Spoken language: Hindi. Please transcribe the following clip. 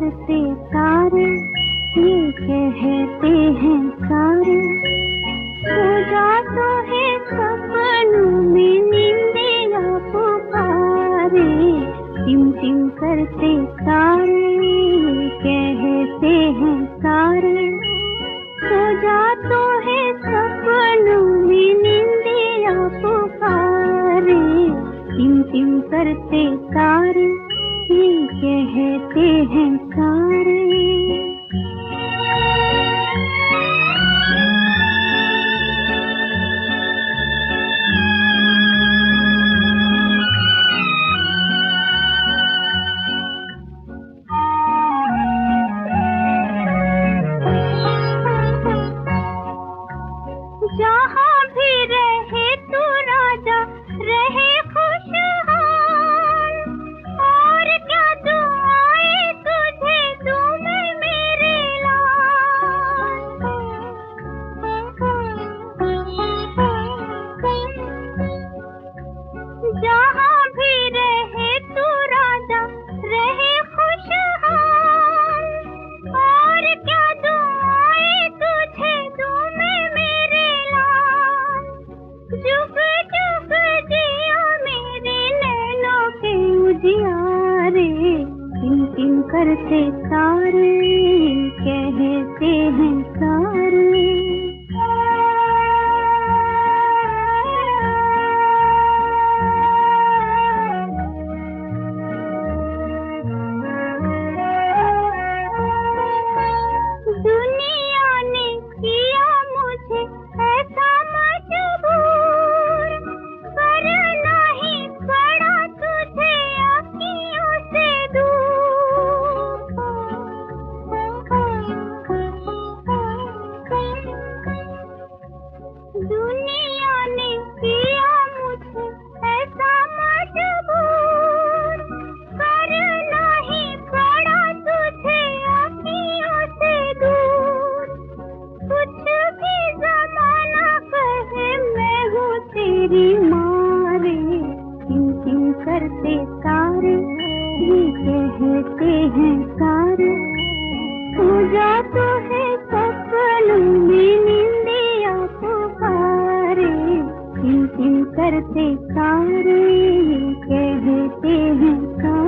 करते सारे, ये कहते हैं सारे, सो जा तो है सपनों में नींदिया पुकारे। टिम टिम करते सारे, ये कहते हैं सारे, सो जा तो है सपनों में नींदिया पुकारे। टिम टिम करते सारे, ये कहते हैं सारे। जहाँ भी रहे तू राजा रहे खुशहाल, और क्या दुआएं तुझे दूं मैं मेरे लाल। जहाँ भी रहे तू राजा रहे खुशहाल, और क्या दुआएं तुझे दूं मैं मेरे लाल। जुग जुग जिया मेरे नैनों के उजियारे। टिम टिम करते सारे, कहते हैं सारे। दुनिया ने किया मुझे ऐसा मजबूर, करना ही पड़ा तुझे अखियों से दूर। दुनिया ने किया मुझे ऐसा मजबूर, करना ही पड़ा तुझे अखियों से दूर। कुछ भी ज़माना कहे मैं हूँ तेरी मारे। टिम टिम करते सारे, ये कहते हैं सारे, सो जा तो है सपनों में नींदिया पुकारे। टिम टिम करते सारे, ये कहते हैं सारे।